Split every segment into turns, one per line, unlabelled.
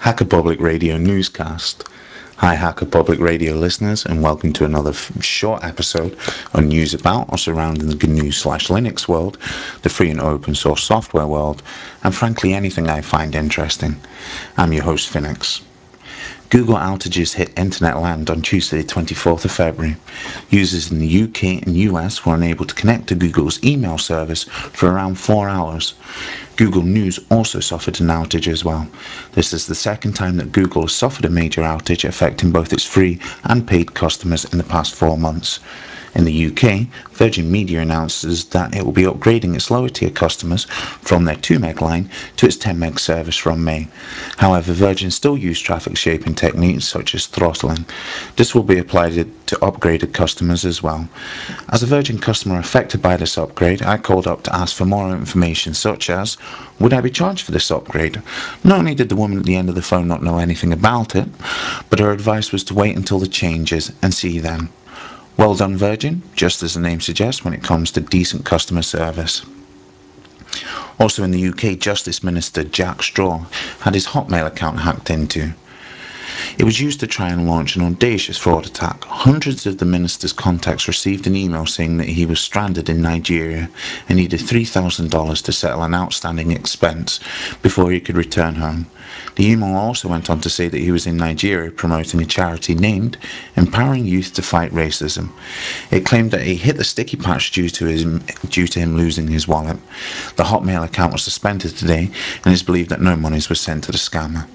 Hacker Public Radio newscast. Hi, Hacker Public Radio listeners, and welcome to another short episode on news about or surrounding the GNU/Linux world, the free and open source software world, and frankly anything I find interesting. I'm your host, Phoenix. Google outages hit internet land on Tuesday, 24th of February. Users in the UK and US were unable to connect to Google's email service for around 4 hours. Google News also suffered an outage as well. This is the second time that Google has suffered a major outage affecting both its free and paid customers in the past 4 months. In the UK, Virgin Media announces that it will be upgrading its lower tier customers from their 2 meg line to its 10 meg service from May. However, Virgin still use traffic shaping techniques such as throttling. This will be applied to upgraded customers as well. As a Virgin customer affected by this upgrade, I called up to ask for more information such as, would I be charged for this upgrade? Not only did the woman at the end of the phone not know anything about it, but her advice was to wait until the changes and see then. Well done, Virgin, just as the name suggests when it comes to decent customer service. Also in the UK, Justice Minister Jack Straw had his Hotmail account hacked into. It was used to try and launch an audacious fraud attack. Hundreds of the minister's contacts received an email saying that he was stranded in Nigeria and needed $3,000 to settle an outstanding expense before he could return home. The email also went on to say that he was in Nigeria promoting a charity named Empowering Youth to Fight Racism. It claimed that he hit the sticky patch due to him losing his wallet. The Hotmail account was suspended today and it is believed that no monies were sent to the scammer.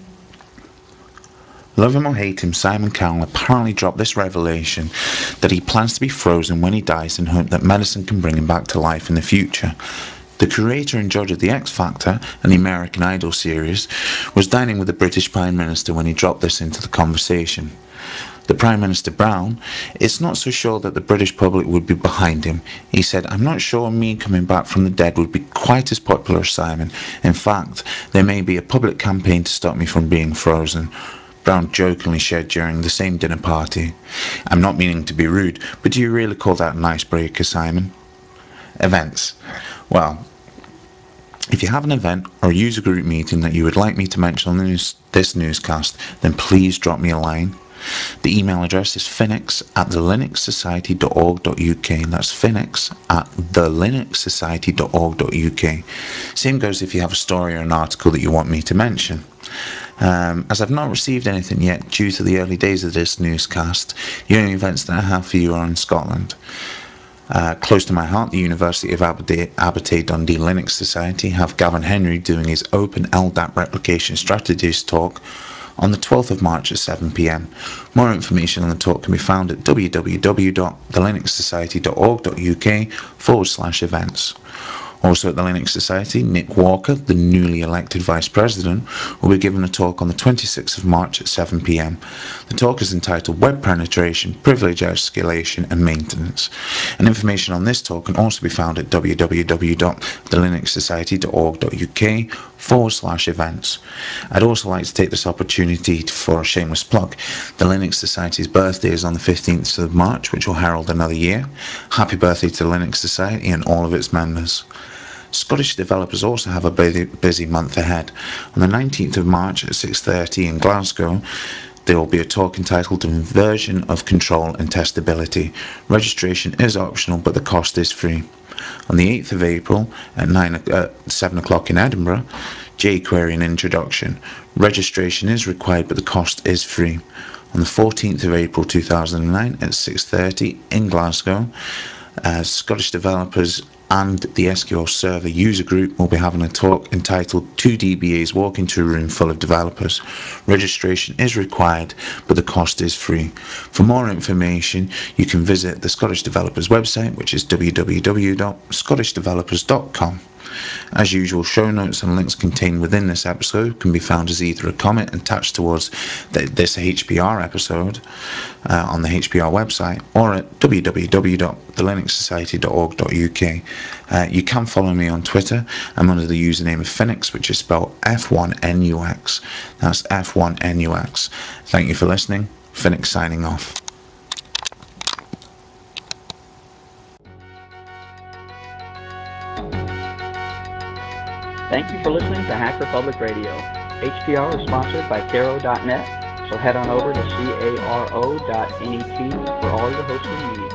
Love him or hate him, Simon Cowell apparently dropped this revelation that he plans to be frozen when he dies in hope that medicine can bring him back to life in the future. The creator and judge of The X Factor and the American Idol series was dining with the British Prime Minister when he dropped this into the conversation. The Prime Minister Brown is not so sure that the British public would be behind him. He said, I'm not sure me coming back from the dead would be quite as popular as Simon. In fact, there may be a public campaign to stop me from being frozen. Brown jokingly shared during the same dinner party. I'm not meaning to be rude, but do you really call that an icebreaker, Simon? Events. Well, if you have an event or user group meeting that you would like me to mention on this newscast, then please drop me a line. The email address is phoenix@thelinuxsociety.org.uk. That's phoenix@thelinuxsociety.org.uk. Same goes if you have a story or an article that you want me to mention. As I've not received anything yet due to the early days of this newscast, the only events that I have for you are in Scotland. Close to my heart, the University of Aberdeen Dundee Linux Society have Gavin Henry doing his Open LDAP Replication Strategies talk on the 12th of March at 7 p.m. More information on the talk can be found at www.thelinuxsociety.org.uk/events. Also at the Linux Society, Nick Walker, the newly elected Vice President, will be giving a talk on the 26th of March at 7 p.m. The talk is entitled Web Penetration, Privilege Escalation and Maintenance. And information on this talk can also be found at www.thelinuxsociety.org.uk/events. I'd also like to take this opportunity for a shameless plug. The Linux Society's birthday is on the 15th of March, which will herald another year. Happy birthday to the Linux Society and all of its members. Scottish developers also have a busy month ahead. On the 19th of March at 6:30 in Glasgow, there will be a talk entitled Inversion of Control and Testability. Registration is optional, but the cost is free. On the 8th of April at 7 o'clock in Edinburgh, jQuery and Introduction. Registration is required, but the cost is free. On the 14th of April 2009 at 6:30 in Glasgow, Scottish developers and the SQL Server user group will be having a talk entitled 2DBAs Walk into a Room Full of Developers. Registration is required, but the cost is free. For more information, you can visit the Scottish Developers website, which is www.scottishdevelopers.com. As usual, show notes and links contained within this episode can be found as either a comment attached towards this HPR episode on the HPR website or at www.thelinuxsociety.org.uk. You can follow me on Twitter. I'm under the username of Phoenix, which is spelled F1NUX. That's F1NUX. Thank you for listening. Phoenix signing off.
Thank you for listening to Hacker Public Radio. HPR is sponsored by Caro.net, so head on over to caro.net for all your hosting needs.